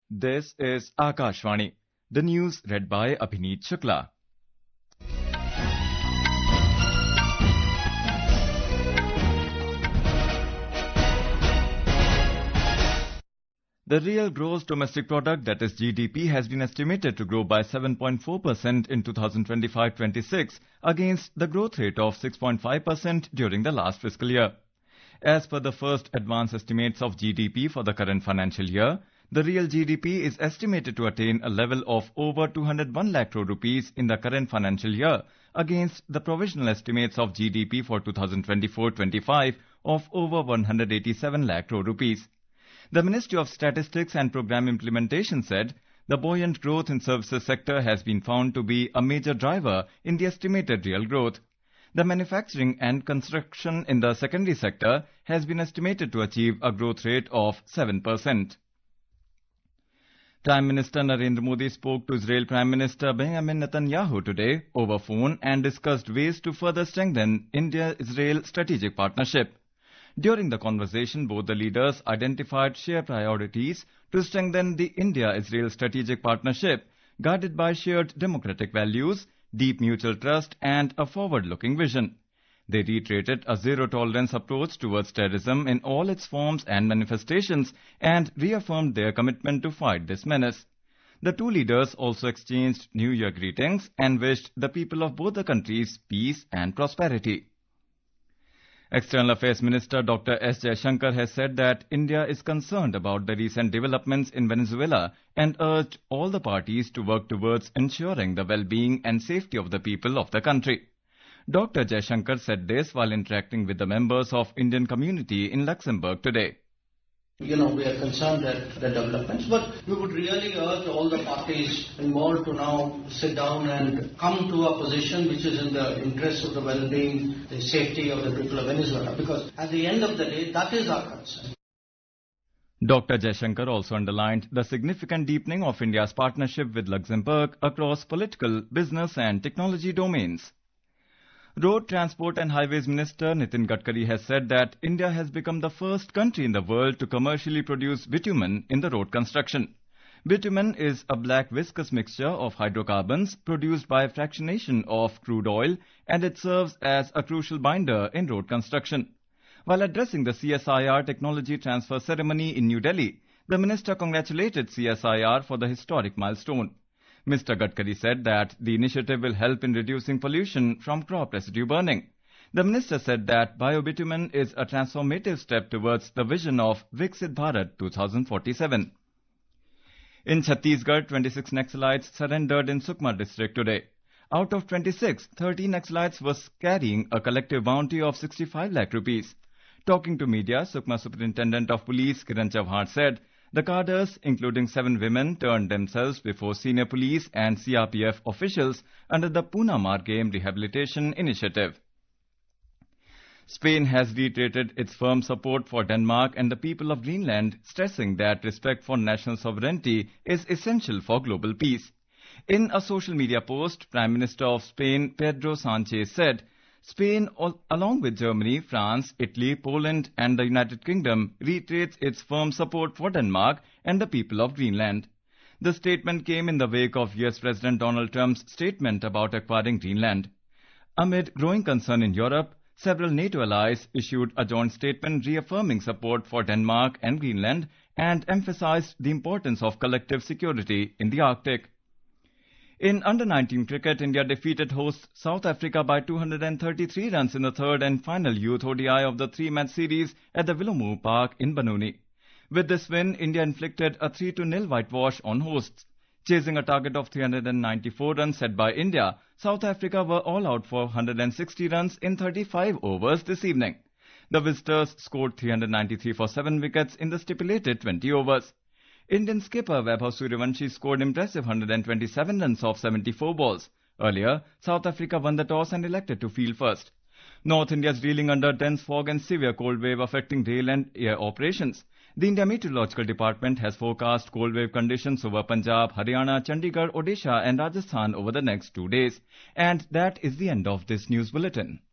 This is Akashvani. The news read by Abhineet Shukla. The real gross domestic product, that is GDP, has been estimated to grow by 7.4% in 2025-26 against the growth rate of 6.5% during the last fiscal year. As per the first advance estimates of GDP for the current financial year, the real GDP is estimated to attain a level of over 201 lakh crore rupees in the current financial year against the provisional estimates of GDP for 2024-25 of over 187 lakh crore rupees. The Ministry of Statistics and Programme Implementation said the buoyant growth in services sector has been found to be a major driver in the estimated real growth. The manufacturing and construction in the secondary sector has been estimated to achieve a growth rate of 7%. Prime Minister Narendra Modi spoke to Israel Prime Minister Benjamin Netanyahu today over phone and discussed ways to further strengthen India-Israel strategic partnership. During the conversation, both the leaders identified shared priorities to strengthen the India-Israel strategic partnership, guided by shared democratic values, deep mutual trust and a forward-looking vision. They reiterated a zero-tolerance approach towards terrorism in all its forms and manifestations and reaffirmed their commitment to fight this menace. The two leaders also exchanged New Year greetings and wished the people of both the countries peace and prosperity. External Affairs Minister Dr. S. Jaishankar has said that India is concerned about the recent developments in Venezuela and urged all the parties to work towards ensuring the well-being and safety of the people of the country. Dr. Jaishankar said this while interacting with the members of Indian community in Luxembourg today. We are concerned at the developments, but we would really urge all the parties involved to now sit down and come to a position which is in the interest of the well-being, the safety of the people of Venezuela, because at the end of the day, that is our concern. Dr. Jaishankar also underlined the significant deepening of India's partnership with Luxembourg across political, business and technology domains. Road Transport and Highways Minister Nitin Gadkari has said that India has become the first country in the world to commercially produce bitumen in the road construction. Bitumen is a black viscous mixture of hydrocarbons produced by fractionation of crude oil, and it serves as a crucial binder in road construction. While addressing the CSIR technology transfer ceremony in New Delhi, the minister congratulated CSIR for the historic milestone. Mr. Gadkari said that the initiative will help in reducing pollution from crop residue burning. The minister said that biobitumen is a transformative step towards the vision of Viksit Bharat 2047. In Chhattisgarh, 26 Naxalites surrendered in Sukma district today. Out of 26, 13 Naxalites were carrying a collective bounty of 65 lakh rupees. Talking to media, Sukma Superintendent of Police Kiran Chauhan said, the cadres, including 7 women, turned themselves before senior police and CRPF officials under the Poona Margame Rehabilitation Initiative. Spain has reiterated its firm support for Denmark and the people of Greenland, stressing that respect for national sovereignty is essential for global peace. In a social media post, Prime Minister of Spain, Pedro Sanchez, said, Spain, along with Germany, France, Italy, Poland and the United Kingdom, reiterates its firm support for Denmark and the people of Greenland. The statement came in the wake of US President Donald Trump's statement about acquiring Greenland. Amid growing concern in Europe, several NATO allies issued a joint statement reaffirming support for Denmark and Greenland and emphasized the importance of collective security in the Arctic. In under-19 cricket, India defeated hosts South Africa by 233 runs in the third and final youth ODI of the 3-match series at the Willow Park in Banoni. With this win, India inflicted a 3-0 whitewash on hosts. Chasing a target of 394 runs set by India, South Africa were all out for 160 runs in 35 overs this evening. The visitors scored 393 for 7 wickets in the stipulated 20 overs. Indian skipper Vaibhav Sooryavanshi scored impressive 127 runs off 74 balls. Earlier, South Africa won the toss and elected to field first. North India is reeling under dense fog and severe cold wave affecting rail and air operations. The India Meteorological Department has forecast cold wave conditions over Punjab, Haryana, Chandigarh, Odisha and Rajasthan over the next 2 days. And that is the end of this news bulletin.